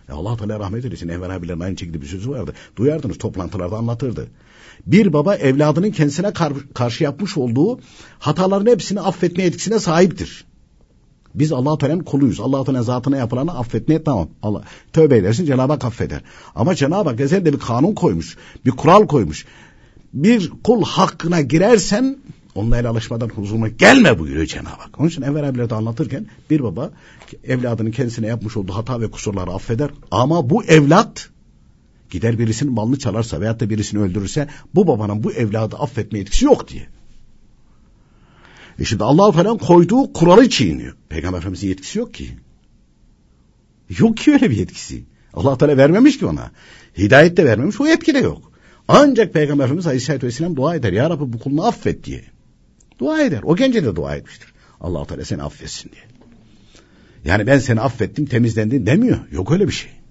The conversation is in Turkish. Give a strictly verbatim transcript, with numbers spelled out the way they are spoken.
E Allah Teala rahmet eylesin. Enver abilerin aynı şekilde bir sözü vardı. Duyardınız, toplantılarda anlatırdı. Bir baba evladının kendisine kar- karşı yapmış olduğu hataların hepsini affetme etkisine sahiptir. Biz Allah Teala'nın kuluyuz. Allah Teala'nın zatına yapılanı affetmeye tamam. Allah tövbe edersin, Cenab-ı Hak affeder. Ama Cenab-ı Hak ezelde bir kanun koymuş, bir kural koymuş. Bir kul hakkına girersen onunla el alışmadan huzuruna gelme buyuruyor Cenab-ı Hak. Onun için Enver abiler de anlatırken bir baba evladının kendisine yapmış olduğu hata ve kusurları affeder. Ama bu evlat gider birisinin malını çalarsa veyahut da birisini öldürürse bu babanın bu evladı affetme etkisi yok diye. E şimdi Allah-u Teala'nın koyduğu kuralı çiğniyor. Peygamber Efendimiz'in yetkisi yok ki. Yok ki öyle bir yetkisi. Allah Teala vermemiş ki ona. Hidayet de vermemiş, o yetki de yok. Ancak Peygamber Efendimiz Aleyhisselatü Vesselam dua eder. Ya Rabbi bu kulunu affet diye. Dua eder. O gence de dua etmiştir. Allah Teala seni affetsin diye. Yani ben seni affettim, temizlendin demiyor. Yok öyle bir şey.